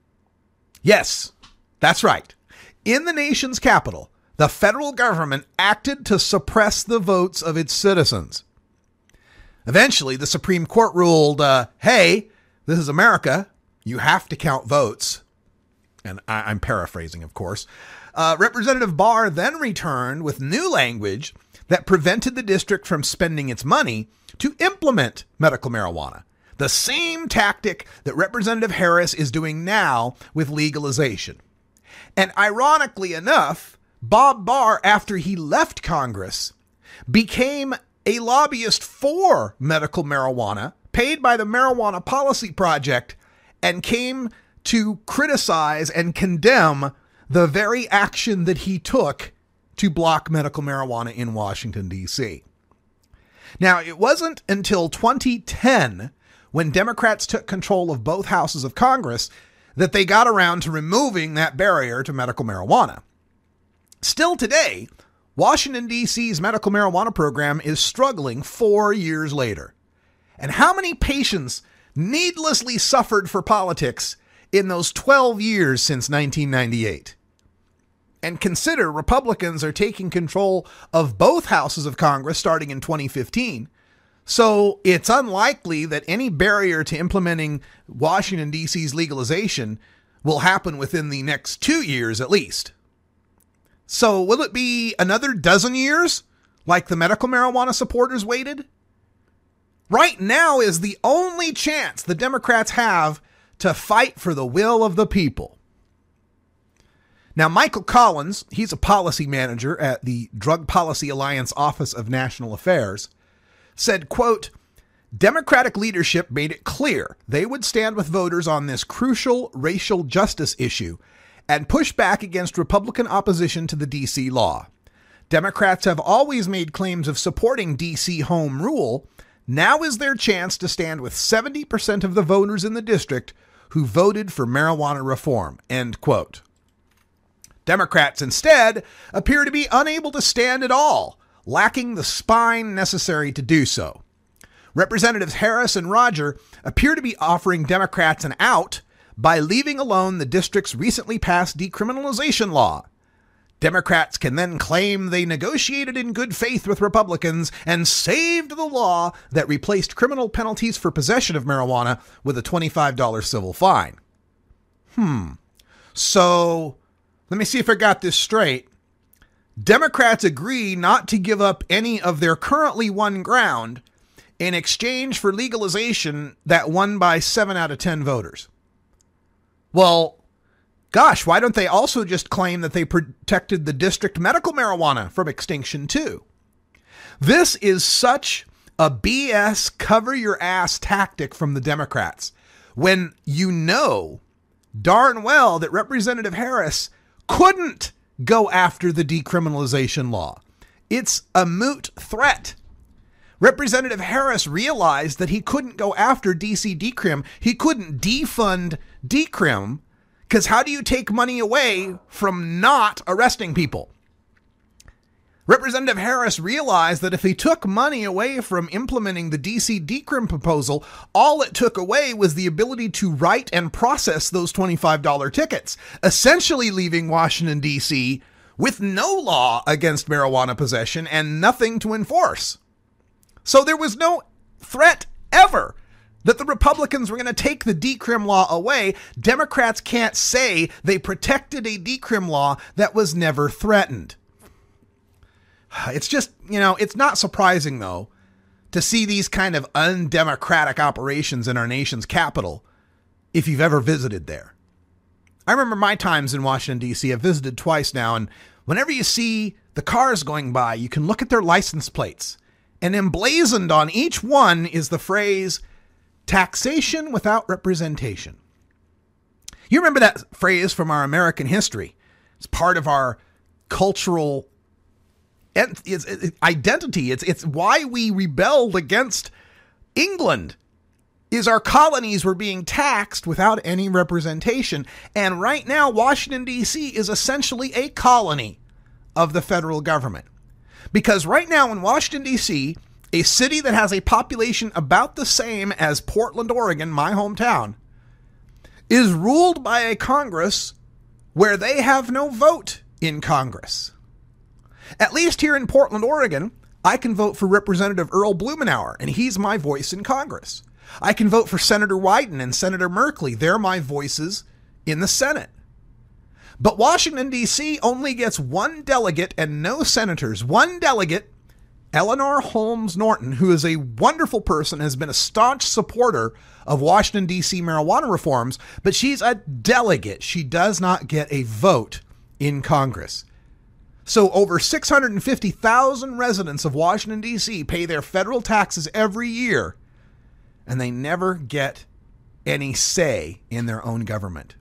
Yes, that's right. In the nation's capital, the federal government acted to suppress the votes of its citizens. Eventually, the Supreme Court ruled, uh, hey, this is America. You have to count votes. And I- I'm paraphrasing, of course. Uh, Representative Barr then returned with new language that prevented the district from spending its money to implement medical marijuana, the same tactic that Representative Harris is doing now with legalization. And ironically enough, Bob Barr, after he left Congress, became a lobbyist for medical marijuana, paid by the Marijuana Policy Project, and came to criticize and condemn the very action that he took to block medical marijuana in Washington, D C. Now, it wasn't until twenty ten, when Democrats took control of both houses of Congress, that they got around to removing that barrier to medical marijuana. Still today, Washington, D C's medical marijuana program is struggling four years later. And how many patients needlessly suffered for politics in those twelve years since nineteen ninety-eight? And consider Republicans are taking control of both houses of Congress starting in twenty fifteen. So it's unlikely that any barrier to implementing Washington, D C's legalization will happen within the next two years at least. So will it be another dozen years like the medical marijuana supporters waited? Right now is the only chance the Democrats have to fight for the will of the people. Now, Michael Collins, he's a policy manager at the Drug Policy Alliance Office of National Affairs, said, quote, Democratic leadership made it clear they would stand with voters on this crucial racial justice issue and push back against Republican opposition to the D C law. Democrats have always made claims of supporting D C home rule. Now is their chance to stand with seventy percent of the voters in the district who voted for marijuana reform, end quote. Democrats instead appear to be unable to stand at all, lacking the spine necessary to do so. Representatives Harris and Roger appear to be offering Democrats an out by leaving alone the district's recently passed decriminalization law. Democrats can then claim they negotiated in good faith with Republicans and saved the law that replaced criminal penalties for possession of marijuana with a twenty-five dollars civil fine. Hmm. So, let me see if I got this straight. Democrats agree not to give up any of their currently won ground in exchange for legalization that won by seven out of ten voters. Well, gosh, why don't they also just claim that they protected the district medical marijuana from extinction too? This is such a B S cover your ass tactic from the Democrats when you know darn well that Representative Harris couldn't go after the decriminalization law. It's a moot threat. Representative Harris realized that he couldn't go after D C decrim. He couldn't defund decrim because how do you take money away from not arresting people? Representative Harris realized that if he took money away from implementing the D C decrim proposal, all it took away was the ability to write and process those twenty-five dollars tickets, essentially leaving Washington, D C with no law against marijuana possession and nothing to enforce. So there was no threat ever that the Republicans were going to take the decrim law away. Democrats can't say they protected a decrim law that was never threatened. It's just, you know, it's not surprising, though, to see these kind of undemocratic operations in our nation's capital if you've ever visited there. I remember my times in Washington, D C. I've visited twice now, and whenever you see the cars going by, you can look at their license plates. And emblazoned on each one is the phrase, taxation without representation. You remember that phrase from our American history. It's part of our cultural identity. It's, it's why we rebelled against England, is our colonies were being taxed without any representation. And right now, Washington, D C is essentially a colony of the federal government. Because right now in Washington, D C, a city that has a population about the same as Portland, Oregon, my hometown, is ruled by a Congress where they have no vote in Congress. At least here in Portland, Oregon, I can vote for Representative Earl Blumenauer, and he's my voice in Congress. I can vote for Senator Wyden and Senator Merkley. They're my voices in the Senate. But Washington, D C only gets one delegate and no senators. One delegate, Eleanor Holmes Norton, who is a wonderful person, has been a staunch supporter of Washington, D C marijuana reforms, but she's a delegate. She does not get a vote in Congress. So over six hundred fifty thousand residents of Washington, D C pay their federal taxes every year, and they never get any say in their own government.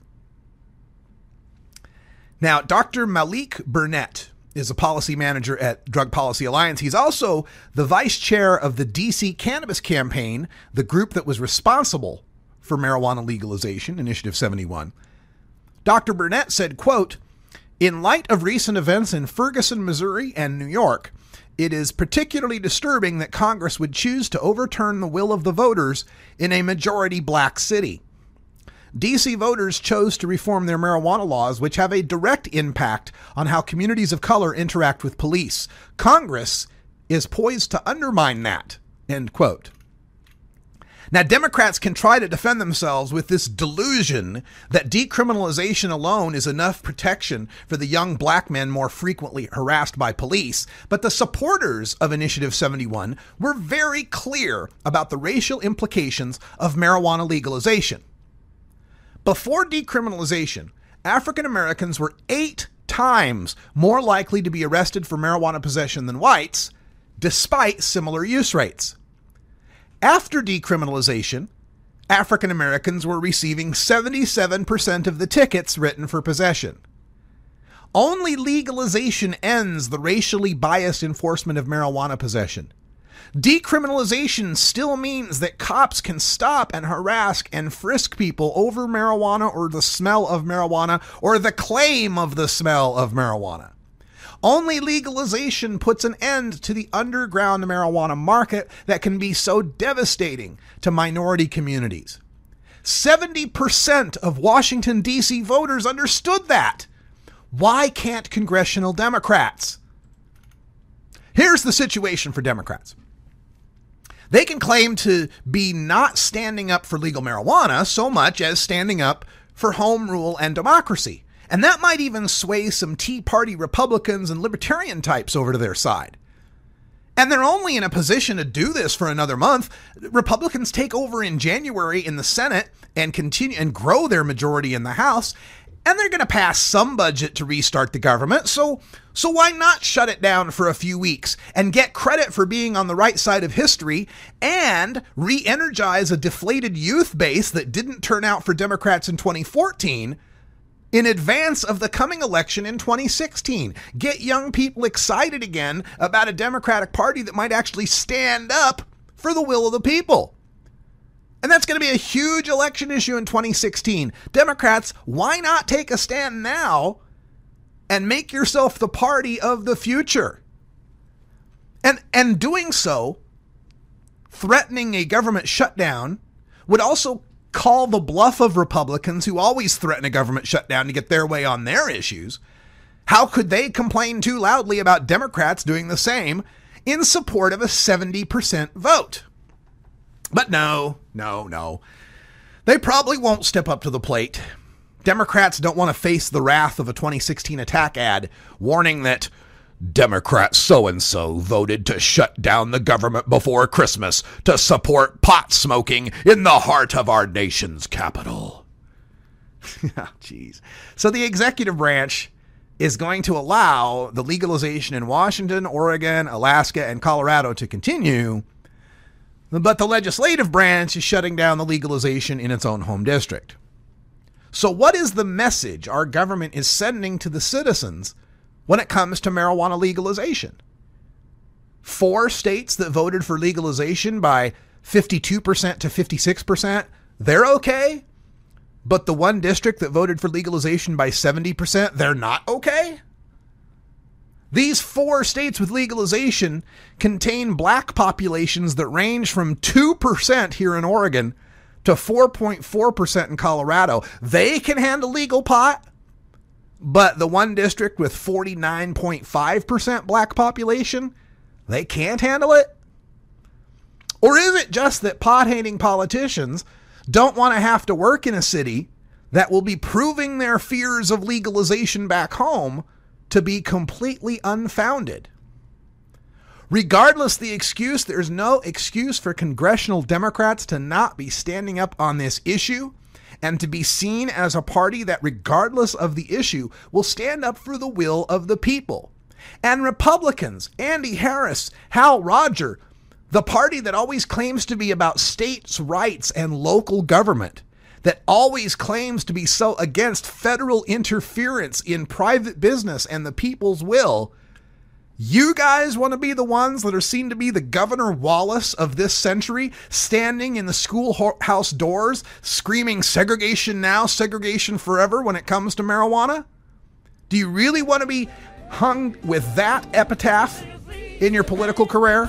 Now, Doctor Malik Burnett is a policy manager at Drug Policy Alliance. He's also the vice chair of the D C Cannabis Campaign, the group that was responsible for marijuana legalization, Initiative seventy-one. Doctor Burnett said, quote, in light of recent events in Ferguson, Missouri and New York, it is particularly disturbing that Congress would choose to overturn the will of the voters in a majority black city. D C voters chose to reform their marijuana laws, which have a direct impact on how communities of color interact with police. Congress is poised to undermine that, end quote. Now, Democrats can try to defend themselves with this delusion that decriminalization alone is enough protection for the young black men more frequently harassed by police. But the supporters of Initiative seventy-one were very clear about the racial implications of marijuana legalization. Before decriminalization, African Americans were eight times more likely to be arrested for marijuana possession than whites, despite similar use rates. After decriminalization, African Americans were receiving seventy-seven percent of the tickets written for possession. Only legalization ends the racially biased enforcement of marijuana possession. Decriminalization still means that cops can stop and harass and frisk people over marijuana or the smell of marijuana or the claim of the smell of marijuana. Only legalization puts an end to the underground marijuana market that can be so devastating to minority communities. seventy percent of Washington, D C voters understood that. Why can't congressional Democrats? Here's the situation for Democrats. They can claim to be not standing up for legal marijuana so much as standing up for home rule and democracy. And that might even sway some Tea Party Republicans and libertarian types over to their side. And they're only in a position to do this for another month. Republicans take over in January in the Senate and continue and grow their majority in the House. And they're going to pass some budget to restart the government. So, so why not shut it down for a few weeks and get credit for being on the right side of history and re-energize a deflated youth base that didn't turn out for Democrats in twenty fourteen in advance of the coming election in twenty sixteen. Get young people excited again about a Democratic Party that might actually stand up for the will of the people. And that's going to be a huge election issue in twenty sixteen. Democrats, why not take a stand now and make yourself the party of the future? And, and doing so, threatening a government shutdown, would also call the bluff of Republicans who always threaten a government shutdown to get their way on their issues. How could they complain too loudly about Democrats doing the same in support of a seventy percent vote? But no, no, no. They probably won't step up to the plate. Democrats don't want to face the wrath of a twenty sixteen attack ad warning that Democrat so-and-so voted to shut down the government before Christmas to support pot smoking in the heart of our nation's capital. Oh, geez. So the executive branch is going to allow the legalization in Washington, Oregon, Alaska, and Colorado to continue, but the legislative branch is shutting down the legalization in its own home district. So what is the message our government is sending to the citizens when it comes to marijuana legalization? Four states that voted for legalization by fifty-two percent to fifty-six percent, they're okay. But the one district that voted for legalization by seventy percent, they're not okay. These four states with legalization contain black populations that range from two percent here in Oregon to four point four percent in Colorado. They can handle legal pot. But the one district with forty-nine point five percent black population, they can't handle it? Or is it just that pot-hating politicians don't want to have to work in a city that will be proving their fears of legalization back home to be completely unfounded? Regardless the excuse, there's no excuse for congressional Democrats to not be standing up on this issue and to be seen as a party that, regardless of the issue, will stand up for the will of the people. And Republicans, Andy Harris, Hal Roger, the party that always claims to be about states' rights and local government, that always claims to be so against federal interference in private business and the people's will, you guys want to be the ones that are seen to be the Governor Wallace of this century, standing in the schoolhouse doors, screaming segregation now, segregation forever when it comes to marijuana? Do you really want to be hung with that epitaph in your political career?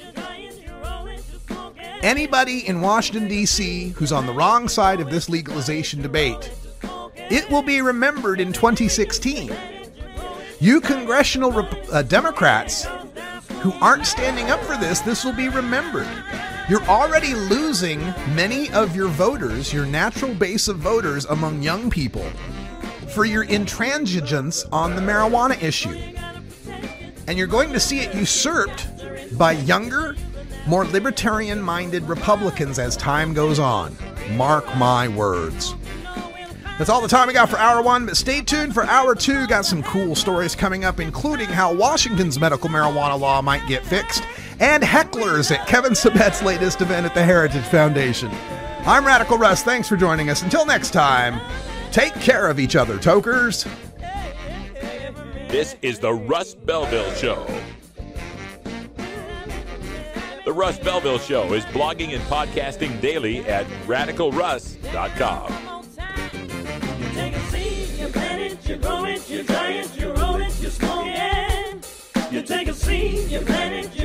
Anybody in Washington, D C who's on the wrong side of this legalization debate, it will be remembered in twenty sixteen. You congressional uh, Democrats who aren't standing up for this, this will be remembered. you're already losing many of your voters, your natural base of voters among young people, for your intransigence on the marijuana issue. And you're going to see it usurped by younger, more libertarian-minded Republicans as time goes on. Mark my words. That's all the time we got for hour one, but stay tuned for hour two. Got some cool stories coming up, including how Washington's medical marijuana law might get fixed, and hecklers at Kevin Sabet's latest event at the Heritage Foundation. I'm Radical Russ. Thanks for joining us. Until next time, take care of each other, tokers. This is the Russ Belville Show. The Russ Belville Show is blogging and podcasting daily at radical russ dot com. You take a seed, you plant it, you grow it, you dry it, you roll it, you smoke it. You take a seed, you plant it, you